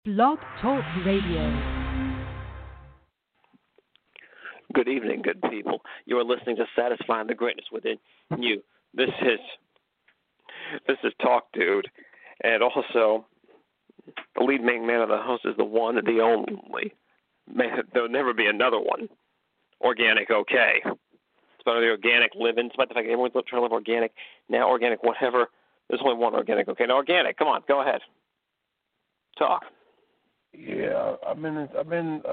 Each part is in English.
Blog Talk Radio. Good evening, good people. You are listening to Satisfying the Greatness Within You. This is Talk Dude, and also the lead main man of the host is the one and the only. There'll never be another one. Organic, okay. It's about the organic living. It's about the fact that everyone's trying to live organic. Now organic, whatever. There's only one organic, okay. Now organic, come on, go ahead. Talk. Yeah, I've been,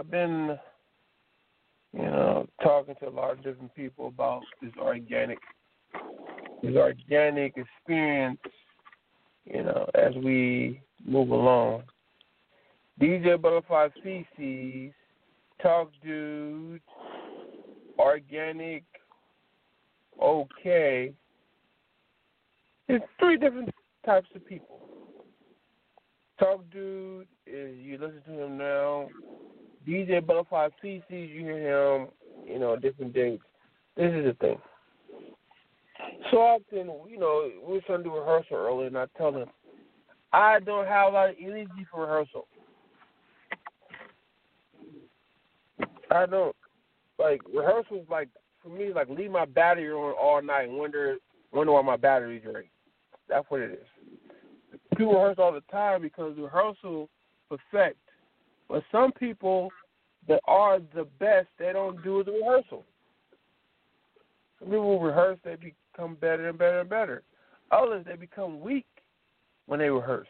talking to a lot of different people about this organic experience, as we move along. DJ Butterfly Feces, Talk Dude, Organic, okay. There's three different types of people. Talk Dude is you listen to him now. DJ Butterfly Feces, you hear him, different dates. This is the thing. So often, we're trying to do rehearsal early, and I tell him, I don't have a lot of energy for rehearsal. I don't. Like, rehearsals, for me, leave my battery on all night and wonder why my battery's drained. That's what it is. People rehearse all the time because rehearsal perfect. But some people that are the best, they don't do the rehearsal. Some people rehearse, they become better and better and better. Others, they become weak when they rehearse.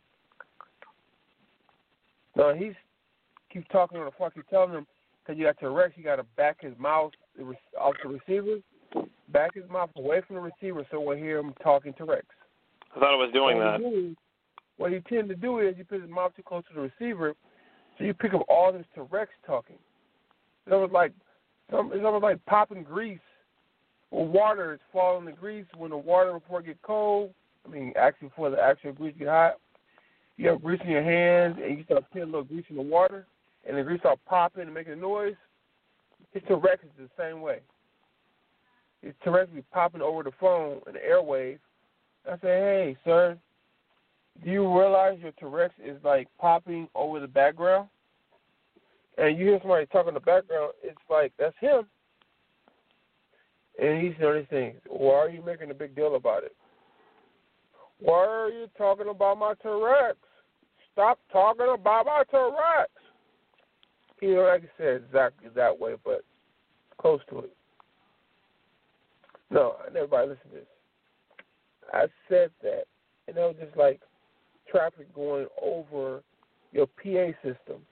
No, he keeps talking on the phone. Keep telling him, because you got Tourette's, you got to back his mouth off the receiver, back his mouth away from the receiver so we'll hear him talking Tourette's. I thought I was doing that. What you tend to do is you put his mouth too close to the receiver, so you pick up all this Tourette's talking. It's almost like popping grease or water. It's falling the grease when the water before it get cold. Actually before the actual grease get hot. You have grease in your hands and you start putting a little grease in the water, and the grease start popping and making a noise. His Tourette's is the same way. His Tourette's be popping over the phone and the airwave. I say, hey, sir, do you realize your Tourette's is like popping over the background? And you hear somebody talking in the background, it's like, that's him. And he's doing these things. Why are you making a big deal about it? Why are you talking about my Tourette's? Stop talking about my Tourette's. Like I said, exactly that way, but close to it. No, everybody listen to this. I said that, and it was just like traffic going over your PA system.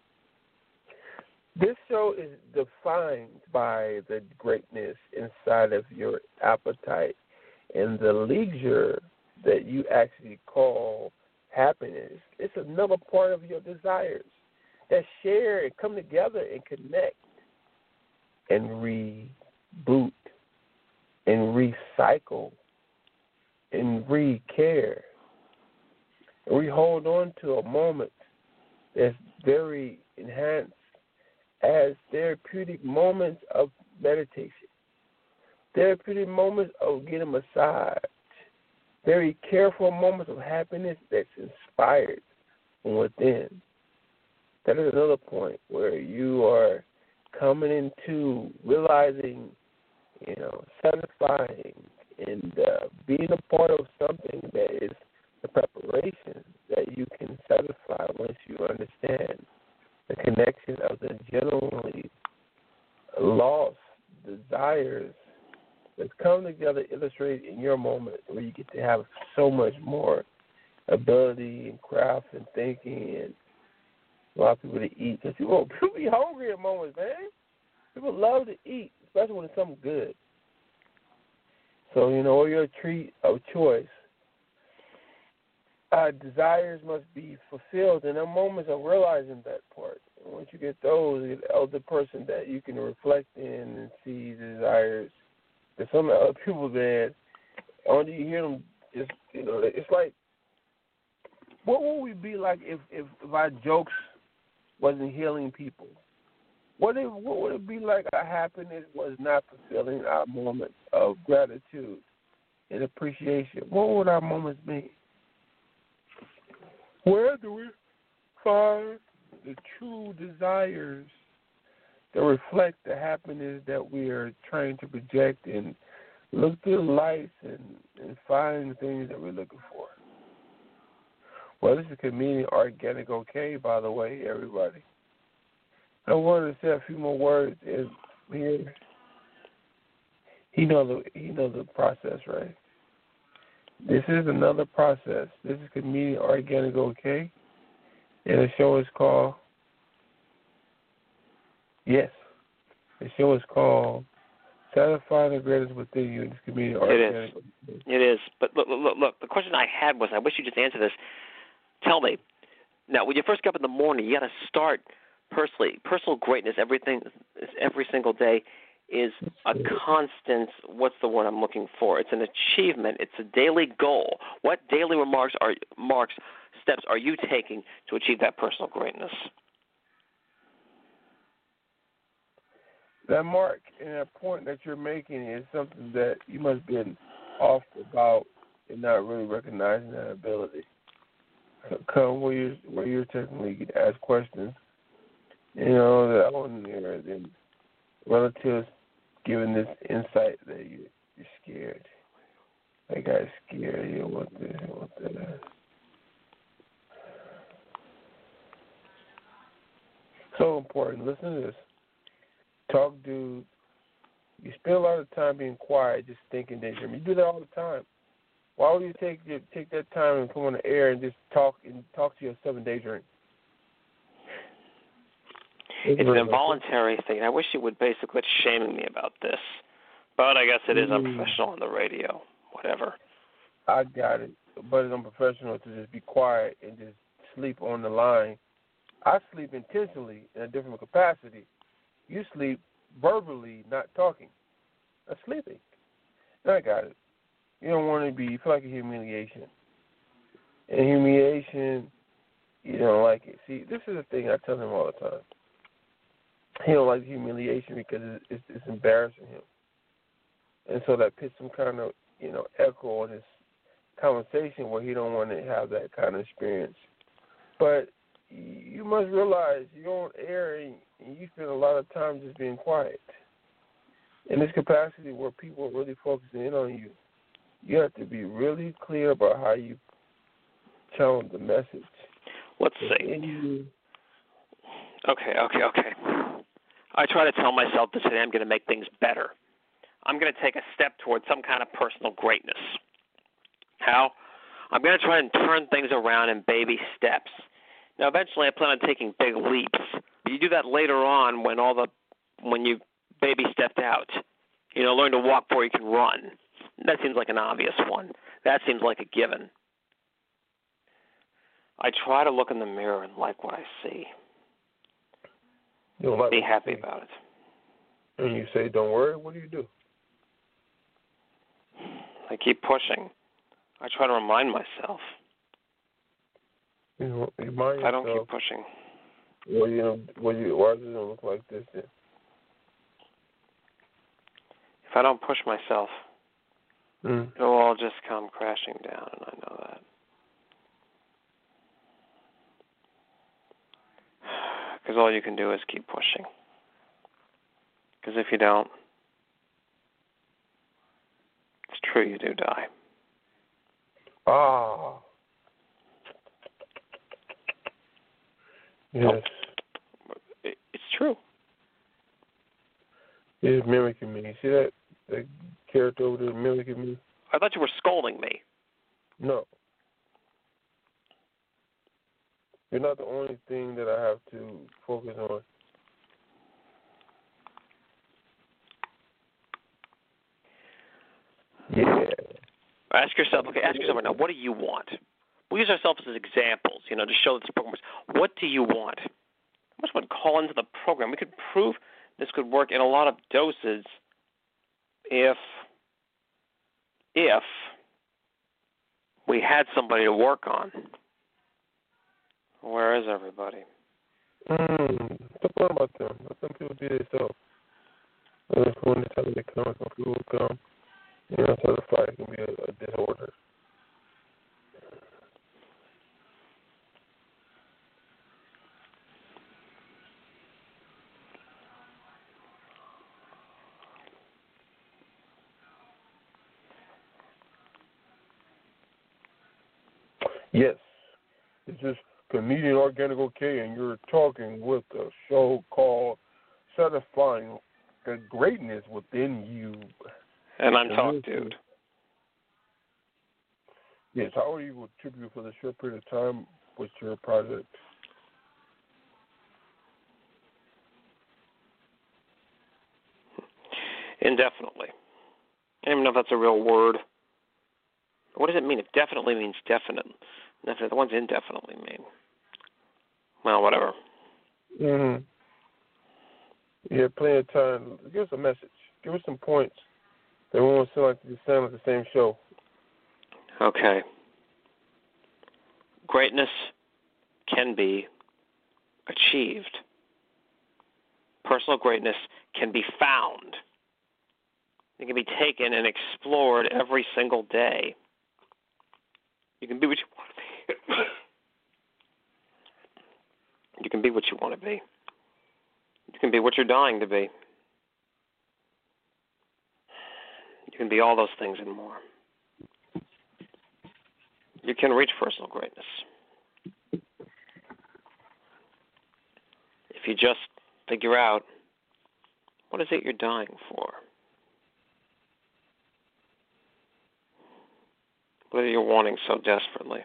This show is defined by the greatness inside of your appetite and the leisure that you actually call happiness. It's another part of your desires that share and come together and connect and reboot and recycle and re-care. And we hold on to a moment that's very enhanced as therapeutic moments of meditation, therapeutic moments of getting a massage, very careful moments of happiness that's inspired from within. That is another point where you are coming into realizing, satisfying and being a part of something that is the preparation that you can satisfy once you understand the connection of the genuinely lost desires that come together, illustrated in your moment, where you get to have so much more ability and craft and thinking and allow people to eat. Because people be hungry at moments, man. People love to eat, especially when it's something good. So, or you're a treat of choice. Desires must be fulfilled, and there are moments of realizing that part. And once you get those, you're the elder person that you can reflect in and see desires. There's some other people, man, only you hear them just, it's like, what would we be like if our jokes wasn't healing people? What would it be like our happiness was not fulfilling our moments of gratitude and appreciation? What would our moments be? Where do we find the true desires that reflect the happiness that we are trying to project and look through the lights and find the things that we're looking for. Well, this is comedian Organic OK, by the way, everybody. I wanted to say a few more words in here. He knows the process, right? This is another process. This is comedian Organic OK, and the show is called Satisfying the Greatness Within You. This comedian Organic OK. It is. But look. The question I had was, I wish you just answered this. Tell me, now when you first get up in the morning, you got to start personally. Personal greatness, every single day, is a constant. What's the word I'm looking for? It's an achievement. It's a daily goal. What daily steps are you taking to achieve that personal greatness? That mark and that point that you're making is something that you must be off about and not really recognizing that ability. Come where you're technically get asked questions, that on there, then relatives giving this insight that you're scared. That guy's scared. You want this, you want that. So important. Listen to this. Talk, dude. You spend a lot of time being quiet, just thinking daydream. You do that all the time. Why would you take that time and come on the air and just talk to yourself and daydream? It's an involuntary thing. I wish you would basically quit shaming me about this. But I guess it is unprofessional on the radio. Whatever. I got it. But it's unprofessional to just be quiet and just sleep on the line. I sleep intentionally in a different capacity. You sleep verbally, not talking. That's sleeping. And I got it. You don't want to you feel like a humiliation. And humiliation, you don't like it. See, this is the thing I tell him all the time. He don't like humiliation because it's embarrassing him. And so that puts some kind of, echo in his conversation where he don't want to have that kind of experience. But you must realize you're on air and you spend a lot of time just being quiet. In this capacity where people are really focusing in on you, you have to be really clear about how you channel the message. Let's see. Okay. I try to tell myself that today I'm going to make things better. I'm going to take a step towards some kind of personal greatness. How? I'm going to try and turn things around in baby steps. Now, eventually, I plan on taking big leaps. But you do that later on when you baby stepped out. Learn to walk before you can run. That seems like an obvious one. That seems like a given. I try to look in the mirror and like what I see. Be happy about it. And you say, don't worry, what do? I keep pushing. I try to remind myself. I don't keep pushing. Why does it look like this then? If I don't push myself, it'll all just come crashing down, and I know that. Because all you can do is keep pushing. Because if you don't, it's true, you do die. Ah. Yes. It's true. He's mimicking me. You see that character over there mimicking me? I thought you were scolding me. No. You're not the only thing that I have to focus on. Yeah. Ask yourself right now, what do you want? We'll use ourselves as examples, to show this program. What do you want? I just want to call into the program. We could prove this could work in a lot of doses if we had somebody to work on. Where is everybody? Don't worry about them. Let some people do this stuff. When the time they come, some people will come. So the fight can be a disorder. Yes. This is comedian Organic OK, and you're talking with a show called Satisfying the Greatness Within You. And I'm Talk Dude. Yes, how are you contribute for the short period of time with your project? Indefinitely. I don't even know if that's a real word. What does it mean if definitely means definite? And if the ones indefinitely mean? Well, whatever. Mm-hmm. You have plenty of time. Give us a message. Give us some points. They won't sound like the same show. Okay. Greatness can be achieved. Personal greatness can be found. It can be taken and explored every single day. You can be what you want to be. You can be what you want to be. You can be what you're dying to be. You can be all those things and more. You can reach personal greatness. If you just figure out what is it you're dying for. What are you wanting so desperately?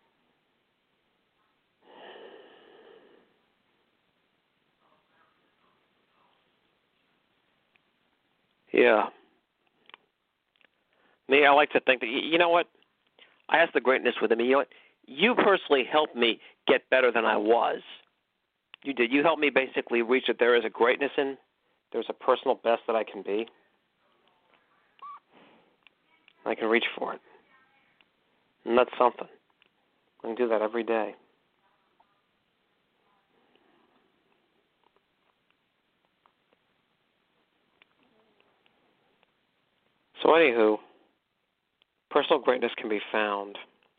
Yeah. Me, I like to think that, you know what? I ask the greatness within me. You know what? You personally helped me get better than I was. You did. You helped me basically reach that there is a greatness in, there's a personal best that I can be. I can reach for it. And that's something. I can do that every day. So anywho, personal greatness can be found.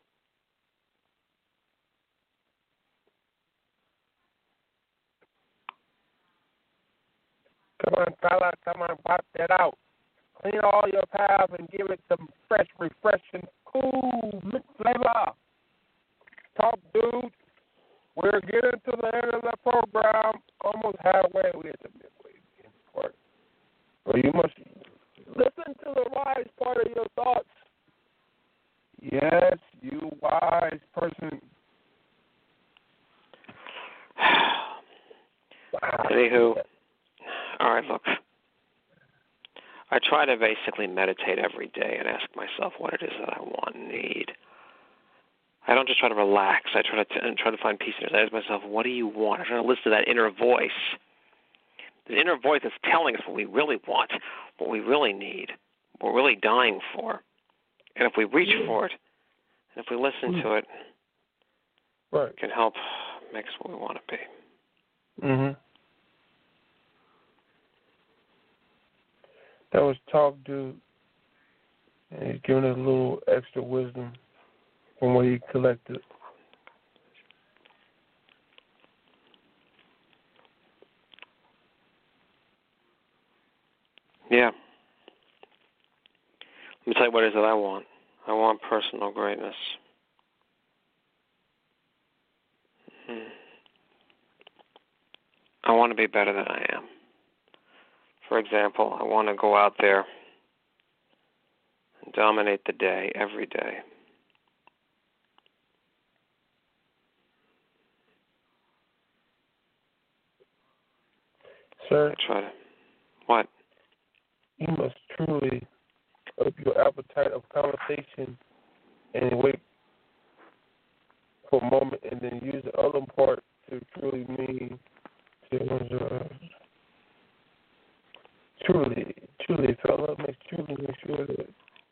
Come on, fella. Come on, pop that out. Clean all your paths and give it some fresh, refreshing, cool mint flavor. Talk, dude. We're getting to the end of the program. Almost halfway. We're at the midway part. But you must listen to the wise part of your thoughts. Yes, you wise person. Anywho, all right, look. I try to basically meditate every day and ask myself what it is that I want and need. I don't just try to relax. I try to find peace in it. I ask myself, what do you want? I try to listen to that inner voice. The inner voice that's telling us what we really want, what we really need, what we're really dying for. And if we reach for it, and if we listen to it, it can help make us what we want to be. Mm-hmm. That was Talk Dude. And he's giving us a little extra wisdom from what he collected. Yeah. Let me tell you what it is that I want. I want personal greatness. I want to be better than I am. For example, I want to go out there and dominate the day every day. Sir? I try to. What? You must truly up your appetite of conversation and wait for a moment and then use the other part to truly mean to truly, fella, make sure that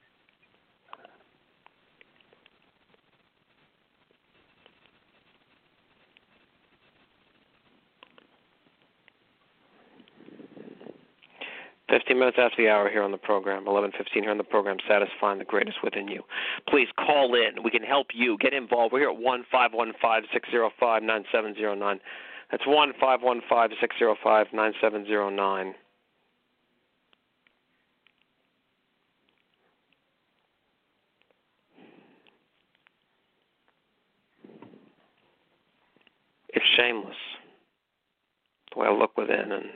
Minutes after the hour here on the program, 11:15 here on the program, Satisfying the Greatness Within You. Please call in. We can help you. Get involved. We're here at 1-515-605-9709. That's 1-515-605-9709. It's shameless. The way I look within, and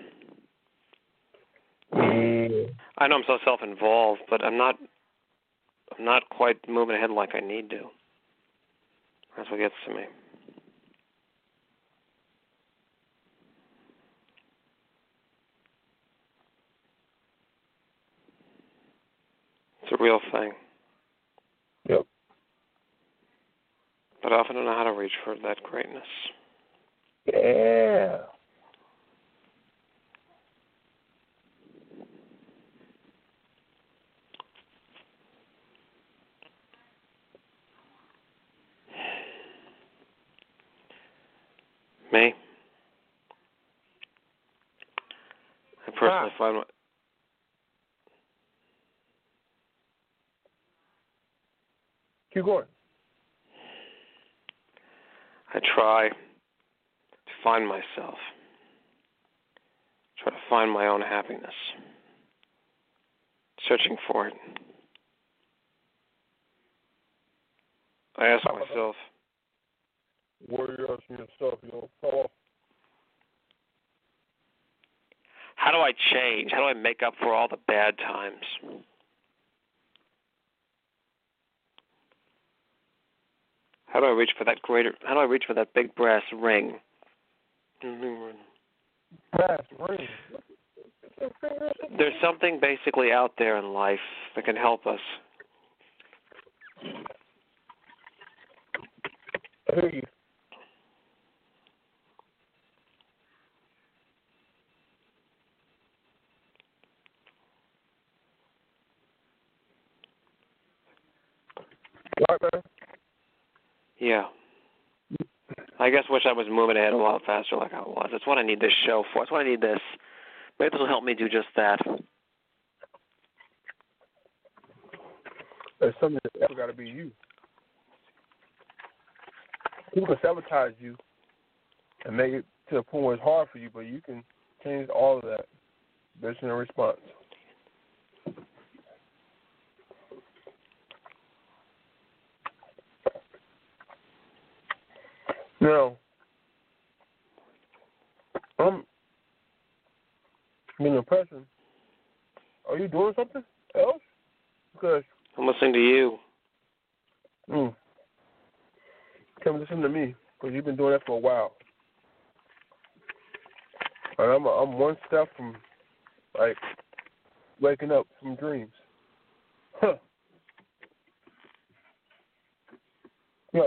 I know I'm so self-involved, but I'm not quite moving ahead like I need to. That's what gets to me. It's a real thing. Yep. But I often don't know how to reach for that greatness. Yeah. Me? I personally find Keep going. I try to find myself. Try to find my own happiness. Searching for it. I ask myself, What are you asking yourself, fellow? how do I change? How do I make up for all the bad times? How do I reach for that big brass ring? Brass ring. There's something basically out there in life that can help us. I hear you. Right, man? Yeah. I guess wish I was moving ahead a lot faster like I was. That's what I need this show for. That's what I need this. Maybe this will help me do just that. There's something that's ever got to be you. People can sabotage you and make it to a point where it's hard for you, but you can change all of that based on a response. Now, I'm being a person. Are you doing something else? Because I'm listening to you. Come listen to me, because you've been doing that for a while. And I'm one step from, like, waking up from dreams. Huh. Yes.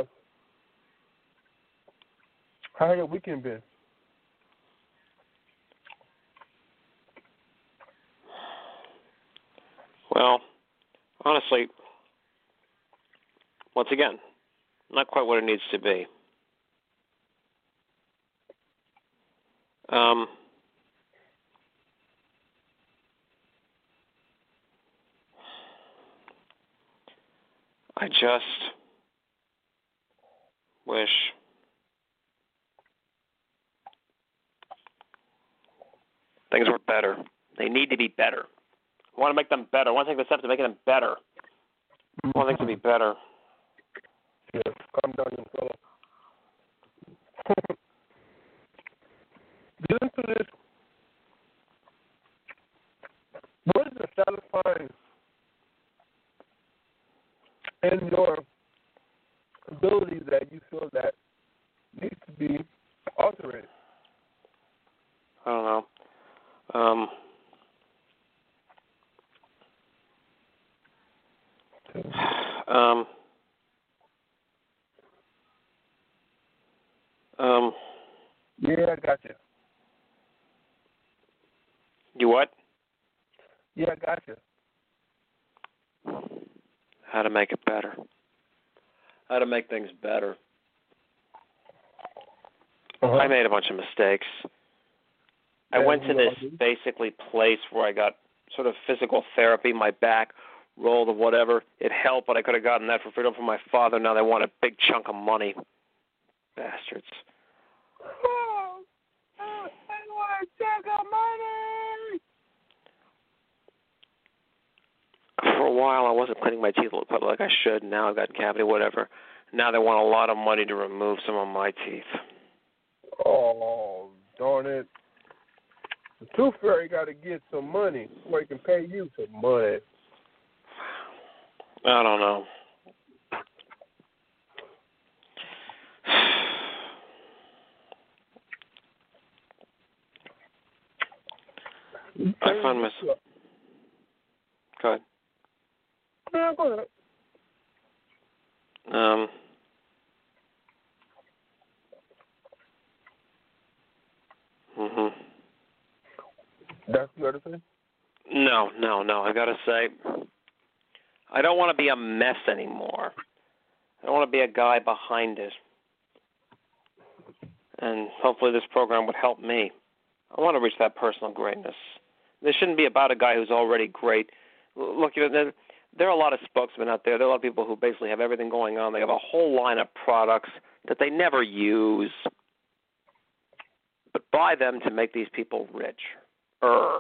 How has your weekend been? Well, honestly, once again, not quite what it needs to be. I just wish things were better. They need to be better. I want to make them better. I want to take the steps to making them better. I want things to be better. Yes, calm down, young fellow. Listen to this. What is the satisfying in your ability that you feel that needs to be altered? I don't know. Yeah, I got you. You what? Yeah, I got you. How to make it better. How to make things better. I made a bunch of mistakes. I went to this basically place where I got sort of physical therapy, my back rolled or whatever. It helped, but I could have gotten that for freedom from my father. Now they want a big chunk of money. Bastards. Oh, I want a chunk of money. For a while, I wasn't cleaning my teeth like I should. Now I've got cavity, whatever. Now they want a lot of money to remove some of my teeth. Oh, darn it. The Tooth Fairy got to get some money before he can pay you some money. I don't know. I find myself. Go ahead. Yeah, go ahead. That's the other thing? No. I got to say, I don't want to be a mess anymore. I don't want to be a guy behind it. And hopefully this program would help me. I want to reach that personal greatness. This shouldn't be about a guy who's already great. Look, there are a lot of spokesmen out there. There are a lot of people who basically have everything going on. They have a whole line of products that they never use, but buy them to make these people rich. Right.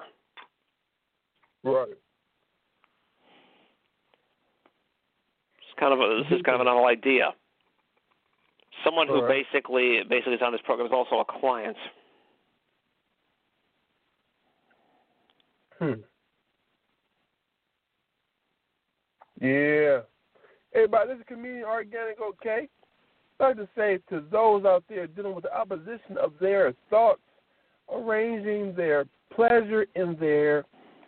This is kind of an novel idea. Someone who basically is on this program is also a client. Yeah. Everybody, this is Comedian Organic OK. I'd like to say to those out there dealing with the opposition of their thoughts, arranging their pleasure in their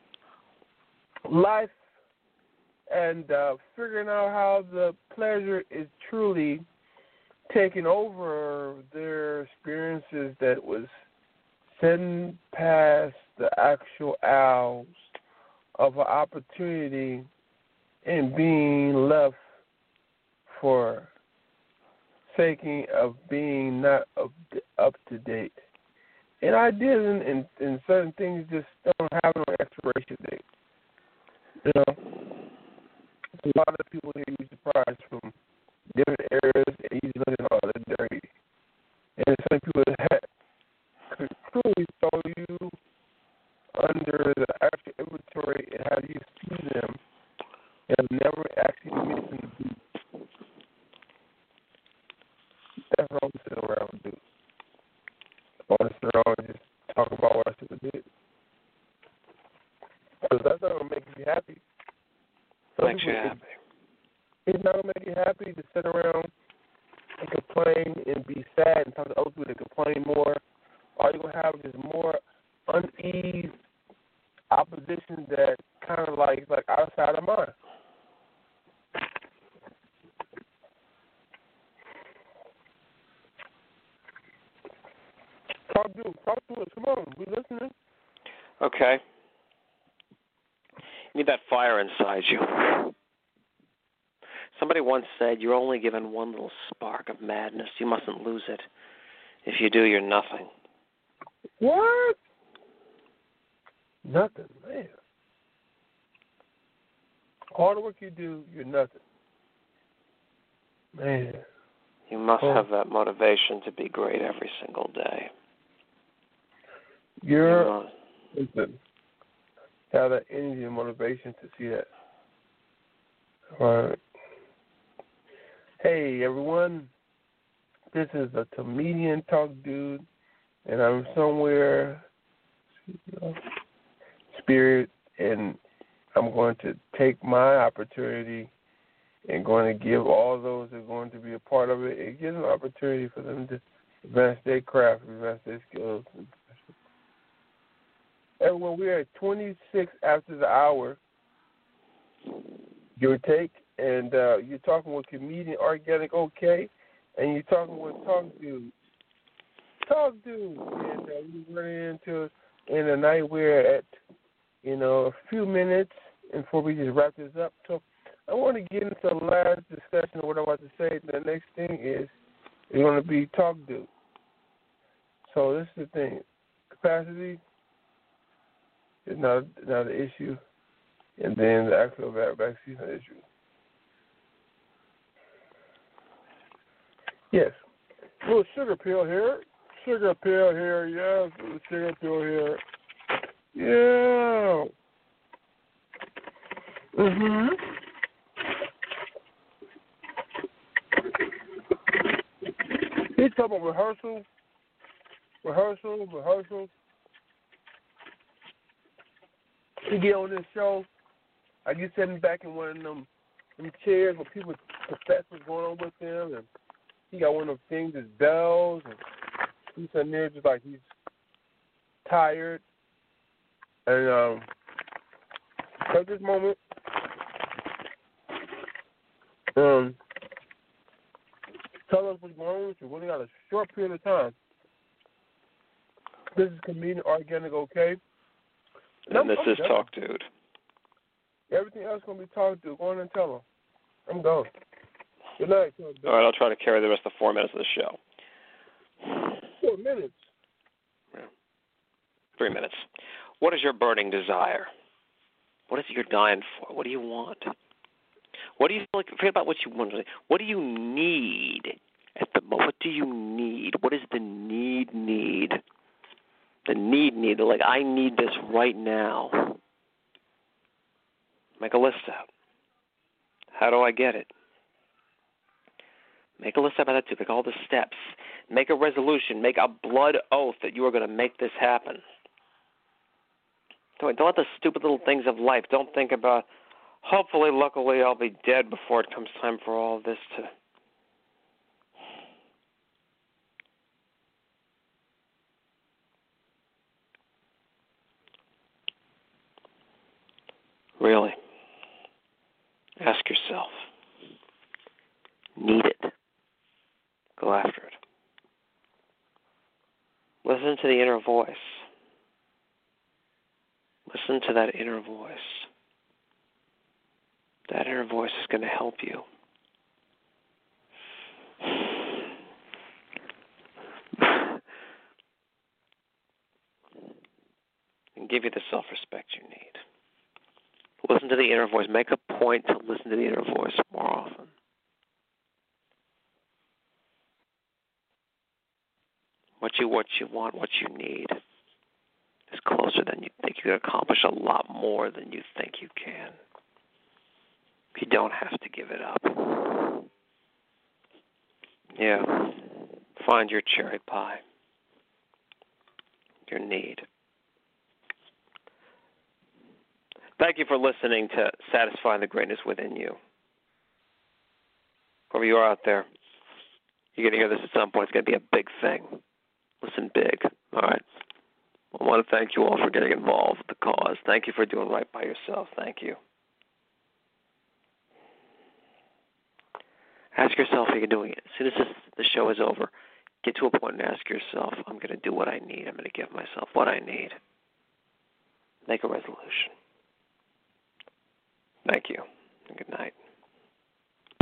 life, and figuring out how the pleasure is truly taking over their experiences that was sitting past the actual hours of an opportunity and being left for taking of being not up to date. And ideas and certain things just don't have no expiration date. You know, a lot of people here use surprise from different areas and you look at all the dirty. And some people that could truly throw you under the actual inventory and how you see them and never actually missing the beat. That's what I'm sitting around and do. I want to sit around and just talk about what I should have did. Because that's not going to make you happy. Makes you happy. It's not going to make you happy to sit around and complain and be sad and talk to other people that complain more. All you're going to have is more unease, opposition that kind of like outside of mind. Talk to us. Come on, we listening. Okay. You need that fire inside you. Somebody once said, you're only given one little spark of madness. You mustn't lose it. If you do, you're nothing. What? Nothing, man. All the work you do, you're nothing. Man. You must have that motivation to be great every single day. Listen, have that energy and motivation to see that. All right. Hey, everyone. This is a comedian talk dude, and I'm somewhere, spirit, and I'm going to take my opportunity and going to give all those that are going to be a part of it and give them an opportunity for them to advance their craft, advance their skills. Everyone, we're at 26 after the hour, give or take, and you're talking with Comedian Organic OK, and you're talking with Talk Dude. Talk Dude. And we're running into in the night we're at, a few minutes before we just wrap this up. So I want to get into the last discussion of what I'm about to say. The next thing is going to be Talk Dude. So this is the thing. Capacity is not an issue, and then the actual vaccine is an issue. Yes. A little sugar pill here. Sugar pill here, yes. A little sugar pill here. Yeah. He's talking about rehearsal. rehearsal. You get on this show, I get sitting back in one of them chairs where people confess what's going on with them, and he got one of them things that's bells, and he's sitting there just like he's tired. And at this moment, tell us what's going on with you. We only got a short period of time. This is Comedian Organic OK. And this is Talk Dude. Everything else going to be Talk Dude. Go on and tell them. I'm gone. Good night. All right, I'll try to carry the rest of the 4 minutes of the show. 4 minutes? Yeah. 3 minutes. What is your burning desire? What is it you're dying for? What do you want? What do you like? Forget about what you want. What do you need at the moment? What do you need? What is the need? The need. Like, I need this right now. Make a list out. How do I get it? Make a list about that too. Make all the steps. Make a resolution. Make a blood oath that you are going to make this happen. Don't let the stupid little things of life. Don't think about, hopefully, luckily, I'll be dead before it comes time for all of this to... Really. Ask yourself. Need it. Go after it. Listen to the inner voice. Listen to that inner voice. That inner voice is going to help you. And give you the self-respect you need. Listen to the inner voice. Make a point to listen to the inner voice more often. What you want, what you need is closer than you think. You can accomplish a lot more than you think you can. You don't have to give it up. Yeah. Find your cherry pie. Your need. Thank you for listening to Satisfying the Greatness Within You. Whoever you are out there, you're going to hear this at some point. It's going to be a big thing. Listen big. All right. I want to thank you all for getting involved with the cause. Thank you for doing right by yourself. Thank you. Ask yourself if you're doing it. As soon as the show is over, get to a point and ask yourself, I'm going to do what I need. I'm going to give myself what I need. Make a resolution. Thank you, and good night.